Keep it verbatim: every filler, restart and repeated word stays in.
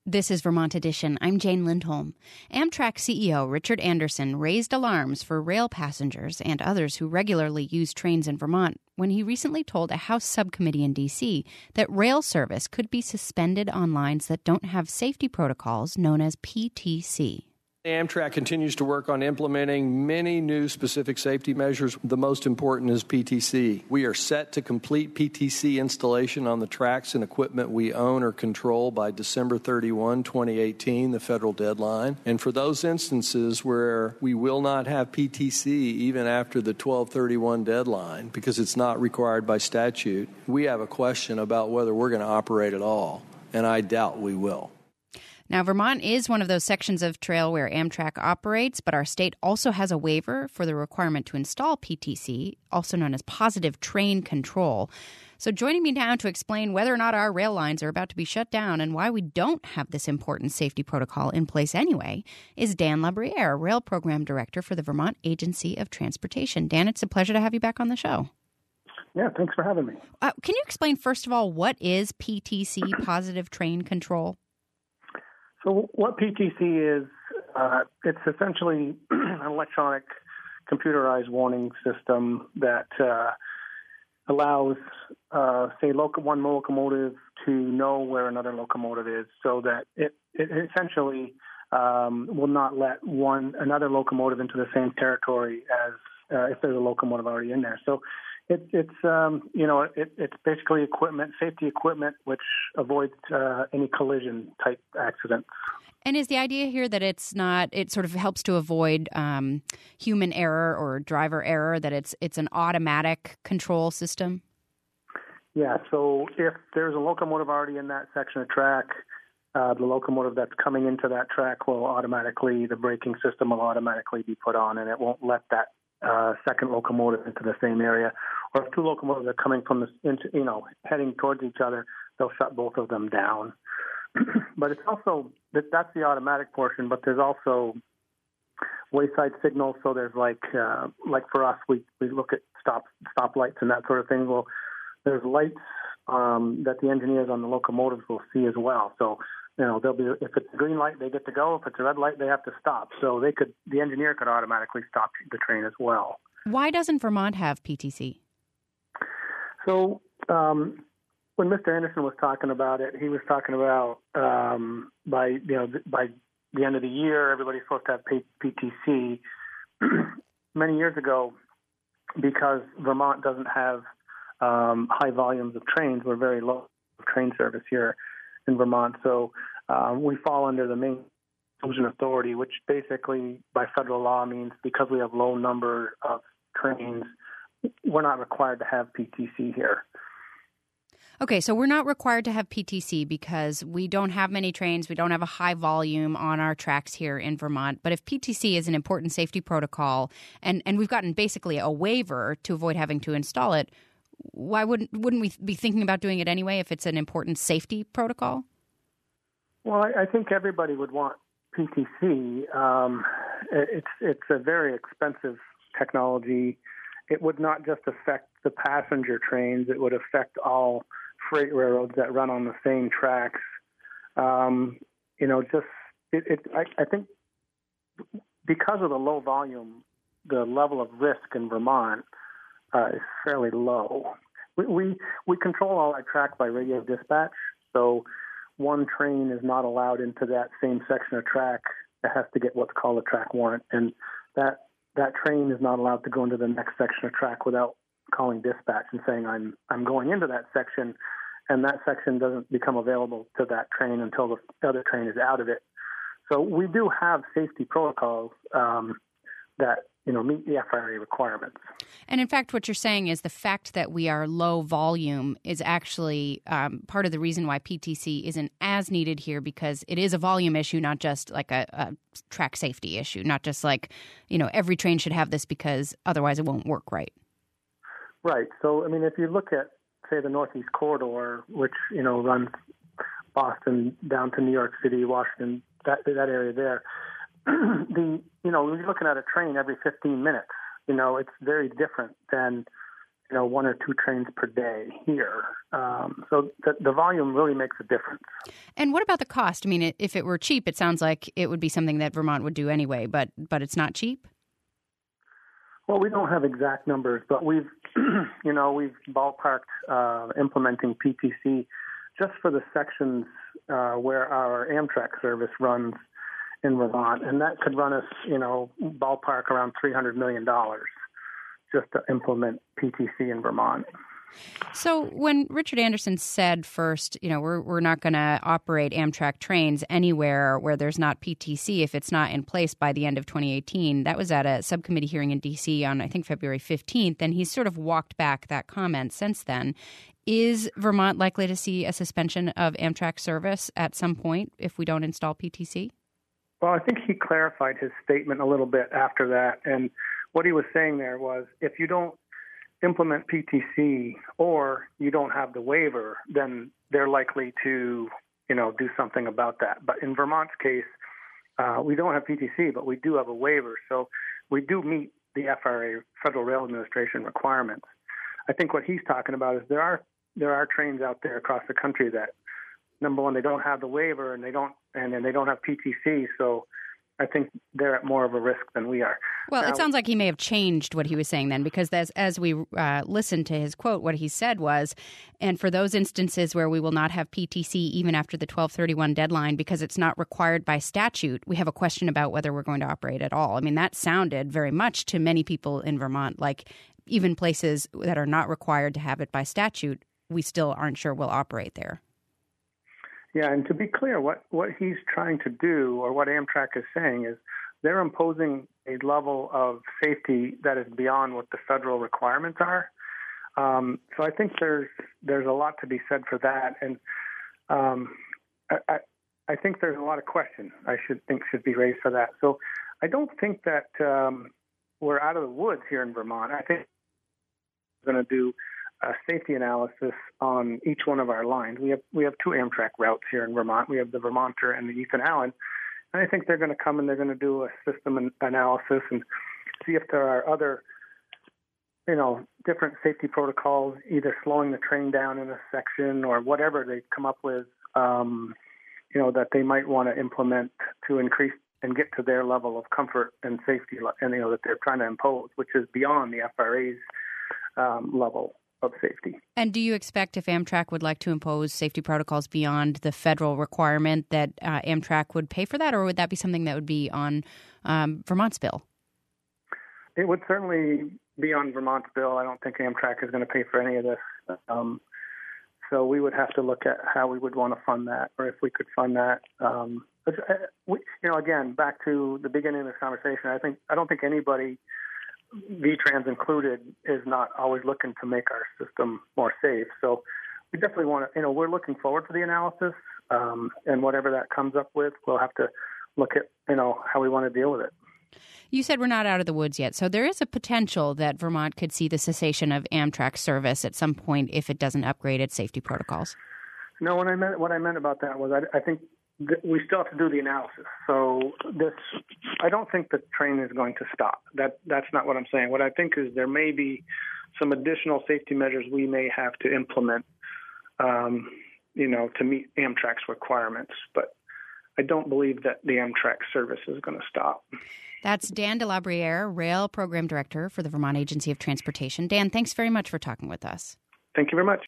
This is Vermont Edition. I'm Jane Lindholm. Amtrak C E O Richard Anderson raised alarms for rail passengers and others who regularly use trains in Vermont when he recently told a House subcommittee in D C that rail service could be suspended on lines that don't have safety protocols known as P T C. Amtrak continues to work on implementing many new specific safety measures. The most important is P T C. We are set to complete P T C installation on the tracks and equipment we own or control by December thirty-first, twenty eighteen, the federal deadline. And for those instances where we will not have P T C even after the twelve thirty-one deadline because it's not required by statute, we have a question about whether we're going to operate at all, and I doubt we will. Now, Vermont is one of those sections of trail where Amtrak operates, but our state also has a waiver for the requirement to install P T C, also known as positive train control. So joining me now to explain whether or not our rail lines are about to be shut down and why we don't have this important safety protocol in place anyway is Dan LaBruyere, Rail Program Director for the Vermont Agency of Transportation. Dan, it's a pleasure to have you back on the show. Yeah, thanks for having me. Uh, can you explain, first of all, what is P T C, positive train control? So what P T C is, uh, it's essentially an electronic computerized warning system that uh, allows, uh, say, loco- one locomotive to know where another locomotive is so that it, it essentially um, will not let one another locomotive into the same territory as uh, if there's a locomotive already in there. So It, it's um, you know it, it's basically equipment, safety equipment, which avoids uh, any collision type accidents. And is the idea here that it's not? It sort of helps to avoid um, human error or driver error. That it's it's an automatic control system. Yeah. So if there's a locomotive already in that section of track, uh, the locomotive that's coming into that track will automatically the braking system will automatically be put on, and it won't let that Uh, second locomotive into the same area. Or if two locomotives are coming from the, into, you know, heading towards each other, they'll shut both of them down. But it's also, that that's the automatic portion, but there's also wayside signals. So there's like, uh, like for us, we, we look at stop stoplights and that sort of thing. Well, there's lights um, that the engineers on the locomotives will see as well. So you know, they'll be, if it's a green light, they get to go. If it's a red light, they have to stop. So they could, the engineer could automatically stop the train as well. Why doesn't Vermont have P T C? So um, when Mister Anderson was talking about it, he was talking about um, by you know by the end of the year, everybody's supposed to have P T C. Many years ago, because Vermont doesn't have um, high volumes of trains, we're very low train service here in Vermont. So um, we fall under the Main Exclusion Authority, which basically by federal law means because we have low number of trains, we're not required to have P T C here. Okay, so we're not required to have P T C because we don't have many trains. We don't have a high volume on our tracks here in Vermont. But if P T C is an important safety protocol and, and we've gotten basically a waiver to avoid having to install it, why wouldn't wouldn't we be thinking about doing it anyway if it's an important safety protocol? Well, I, I think everybody would want P T C. Um, it's it's a very expensive technology. It would not just affect the passenger trains; it would affect all freight railroads that run on the same tracks. Um, you know, just it. it I, I think because of the low volume, the level of risk in Vermont Uh, is fairly low. We, we we control all our track by radio dispatch, so one train is not allowed into that same section of track. It has to get what's called a track warrant, and that that train is not allowed to go into the next section of track without calling dispatch and saying I'm I'm going into that section, and that section doesn't become available to that train until the other train is out of it. So we do have safety protocols um, that you know, meet the F R A requirements. And in fact, what you're saying is the fact that we are low volume is actually um, part of the reason why P T C isn't as needed here, because it is a volume issue, not just like a, a track safety issue, not just like, you know, every train should have this because otherwise it won't work right. Right. So, I mean, if you look at, say, the Northeast Corridor, which, you know, runs Boston down to New York City, Washington, that that area there, the you know, when you're looking at a train every fifteen minutes, you know, it's very different than you know, one or two trains per day here. Um, so the, the volume really makes a difference. And what about the cost? I mean, if it were cheap, it sounds like it would be something that Vermont would do anyway, but but it's not cheap? Well, we don't have exact numbers, but we've, you know, we've ballparked uh, implementing P T C just for the sections uh, where our Amtrak service runs in Vermont, and that could run us, you know, ballpark around three hundred million dollars just to implement P T C in Vermont. So when Richard Anderson said first, you know, we're we're not going to operate Amtrak trains anywhere where there's not P T C if it's not in place by the end of twenty eighteen, that was at a subcommittee hearing in D C on, I think, February fifteenth, and he's sort of walked back that comment since then. Is Vermont likely to see a suspension of Amtrak service at some point if we don't install P T C? Well, I think he clarified his statement a little bit after that, and what he was saying there was if you don't implement P T C or you don't have the waiver, then they're likely to, you know, do something about that. But in Vermont's case, uh, we don't have P T C, but we do have a waiver. So we do meet the F R A, Federal Rail Administration requirements. I think what he's talking about is there are there are trains out there across the country that, number one, they don't have the waiver and they don't and, and they don't have P T C. So I think they're at more of a risk than we are. Well, now, it sounds like he may have changed what he was saying then, because as, as we uh, listened to his quote, what he said was, and for those instances where we will not have P T C even after the twelve thirty-one deadline because it's not required by statute, we have a question about whether we're going to operate at all. I mean, that sounded very much to many people in Vermont like even places that are not required to have it by statute, we still aren't sure we'll operate there. Yeah, and to be clear, what, what he's trying to do, or what Amtrak is saying, is they're imposing a level of safety that is beyond what the federal requirements are. Um, so I think there's there's a lot to be said for that, and um, I, I, I think there's a lot of questions I should think should be raised for that. So I don't think that um, we're out of the woods here in Vermont. I think we're going to do a safety analysis on each one of our lines. We have we have two Amtrak routes here in Vermont. We have the Vermonter and the Ethan Allen. And I think they're going to come and they're going to do a system an- analysis and see if there are other, you know, different safety protocols, either slowing the train down in a section or whatever they come up with, um, you know, that they might want to implement to increase and get to their level of comfort and safety, and you know that they're trying to impose, which is beyond the F R A's um, level of safety. And do you expect if Amtrak would like to impose safety protocols beyond the federal requirement that uh, Amtrak would pay for that, or would that be something that would be on um, Vermont's bill? It would certainly be on Vermont's bill. I don't think Amtrak is going to pay for any of this. Um, so we would have to look at how we would want to fund that, or if we could fund that. Um, but, uh, we, you know, again, back to the beginning of this conversation, I think I don't think anybody, V-Trans included, is not always looking to make our system more safe. So we definitely want to, you know, we're looking forward to the analysis, um, and whatever that comes up with, we'll have to look at, you know, how we want to deal with it. You said we're not out of the woods yet. So there is a potential that Vermont could see the cessation of Amtrak service at some point if it doesn't upgrade its safety protocols. No, what I meant, what I meant about that was I, I think th- we still have to do the analysis. So this, I don't think the train is going to stop. That That's not what I'm saying. What I think is there may be some additional safety measures we may have to implement, um, you know, to meet Amtrak's requirements. But I don't believe that the Amtrak service is going to stop. That's Dan DeLabriere, Rail Program Director for the Vermont Agency of Transportation. Dan, thanks very much for talking with us. Thank you very much.